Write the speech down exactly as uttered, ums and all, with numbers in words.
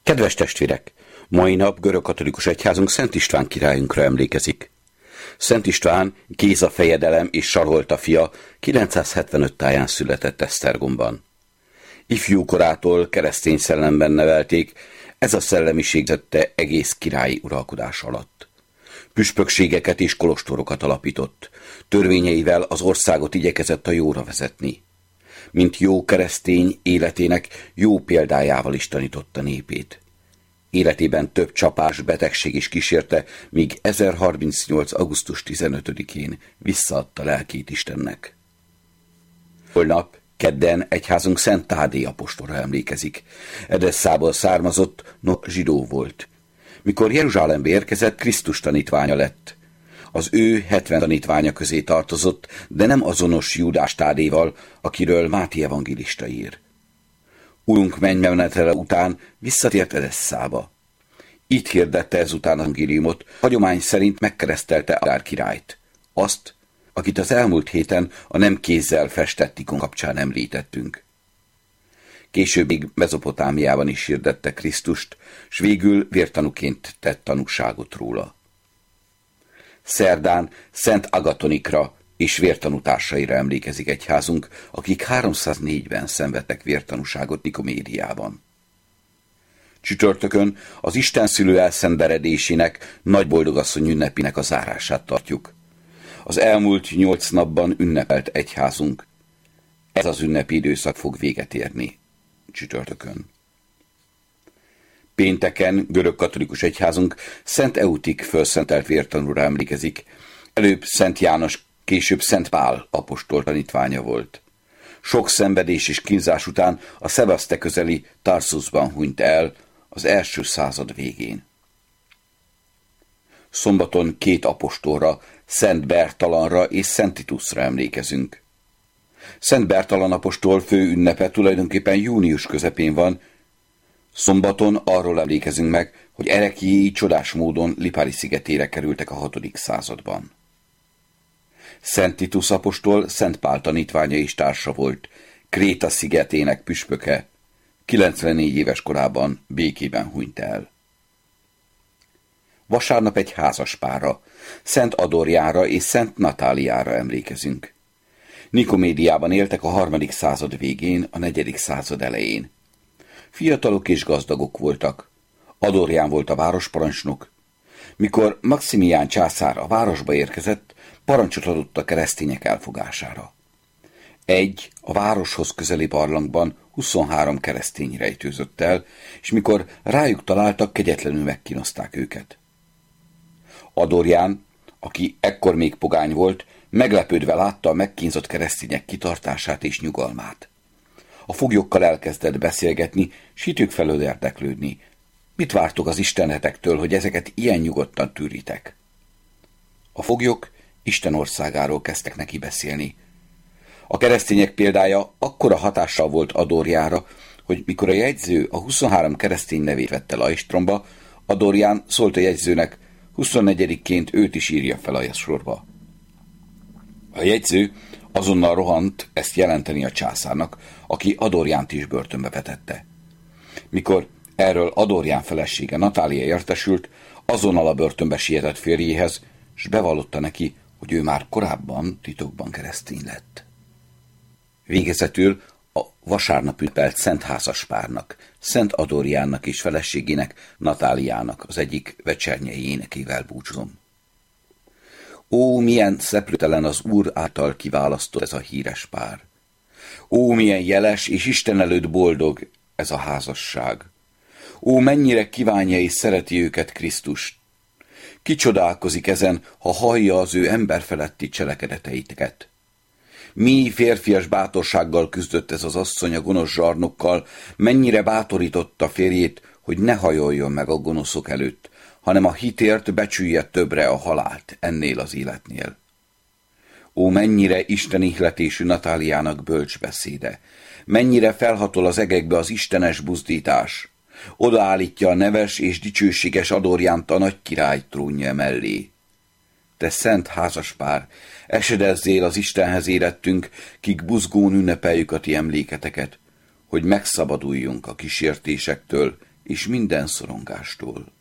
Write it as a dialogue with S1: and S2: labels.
S1: Kedves testvérek! Mai nap görögkatolikus egyházunk Szent István királyunkra emlékezik. Szent István Géza fejedelem és Sarolta fia kilencszázhetvenöt táján született Esztergomban. Ifjú korától keresztény szellemben nevelték, ez a szellemiség tette egész királyi uralkodás alatt. Püspökségeket és kolostorokat alapított, törvényeivel az országot igyekezett a jóra vezetni. Mint jó keresztény életének jó példájával is tanította népét. Életében több csapás, betegség is kísérte, míg ezerharmincnyolc. augusztus tizenötödikén visszaadta lelkét Istennek. Holnap, kedden egyházunk Szent Tádé apostolra emlékezik. Edesszából származott, no zsidó volt. Mikor Jeruzsálembe érkezett, Krisztus tanítványa lett. Az ő hetven tanítványa közé tartozott, de nem azonos Júdás Tádéval, akiről Máté evangélista ír. Urunk mennymenetele után visszatért Edesszába. Itt hirdette ezután az evangéliumot, hagyomány szerint megkeresztelte Agár királyt, azt, akit az elmúlt héten a nem kézzel festett ikon kapcsán említettünk. Később még Mezopotámiában is hirdette Krisztust, s végül vértanúként tett tanúságot róla. Szerdán Szent Agatonikra és vértanútársaira emlékezik egyházunk, akik háromszáznégyben szenvedtek vértanúságot Nikomédiában. Csütörtökön az Istenszülő elszenderedésének, nagy boldogasszony ünnepének a zárását tartjuk. Az elmúlt nyolc napban ünnepelt egyházunk. Ez az ünnepi időszak fog véget érni csütörtökön. Pénteken görögkatolikus egyházunk Szent Eutik fölszentelt vértanúra emlékezik. Előbb Szent János, később Szent Pál apostol tanítványa volt. Sok szenvedés és kínzás után a Szevaszte közeli Tarszusban hunyt el az első század végén. Szombaton két apostolra, Szent Bertalanra és Szent Titusra emlékezünk. Szent Bertalan apostol fő ünnepe tulajdonképpen június közepén van. Szombaton arról emlékezünk meg, hogy ereklyéi csodás módon Lipári szigetére kerültek a hatodik században. Szent Titus apostol Szent Pál tanítványa és társa volt, Kréta szigetének püspöke, kilencvennégy éves korában békében hunyt el. Vasárnap egy házaspárra, Szent Adorjára és Szent Natáliára emlékezünk. Nikomédiában éltek a harmadik század végén, a negyedik század elején. Fiatalok és gazdagok voltak. Adorján volt a városparancsnok. Mikor Maximián császár a városba érkezett, parancsot adott a keresztények elfogására. Egy a városhoz közeli barlangban huszonhárom keresztény rejtőzött el, és mikor rájuk találtak, kegyetlenül megkínozták őket. Adorján, aki ekkor még pogány volt, meglepődve látta a megkínzott keresztények kitartását és nyugalmát. A foglyokkal elkezdett beszélgetni, s hitük felől érdeklődni. Mit vártok az istenetektől, hogy ezeket ilyen nyugodtan tűritek? A foglyok Isten országáról kezdtek neki beszélni. A keresztények példája akkora hatással volt Adorjára, hogy mikor a jegyző a huszonhárom keresztény nevét vette Lajstromba, Adorján szólt a jegyzőnek, huszonnegyedikként őt is írja fel a sorba. A jegyző azonnal rohant ezt jelenteni a császárnak, aki Adorjánt is börtönbe vetette. Mikor erről Adorján felesége Natália értesült, azonnal a börtönbe sietett férjéhez, s bevallotta neki, hogy ő már korábban titokban keresztény lett. Végezetül a vasárnap ünnepelt Szent Házaspárnak, Szent Adorjánnak és feleségének, Natáliának az egyik vecsernyei énekével búcsúzom. Ó, milyen szeplőtelen az Úr által kiválasztott ez a híres pár! Ó, milyen jeles és Isten előtt boldog ez a házasság! Ó, mennyire kívánja és szereti őket Krisztus! Ki csodálkozik ezen, ha hallja az ő emberfeletti cselekedeteiket? Mi férfias bátorsággal küzdött ez az asszony a gonosz zsarnokkal, mennyire bátorította férjét, hogy ne hajoljon meg a gonoszok előtt, hanem a hitért becsülje többre a halált ennél az életnél. Ó, mennyire Isten ihletésű Natáliának bölcs beszéde, mennyire felhatol az egekbe az istenes buzdítás, odaállítja a neves és dicsőséges Adorjánt a nagy király trónja mellé. Te szent házaspár, esedezzél az Istenhez érettünk, kik buzgón ünnepeljük a ti emléketeket, hogy megszabaduljunk a kísértésektől és minden szorongástól.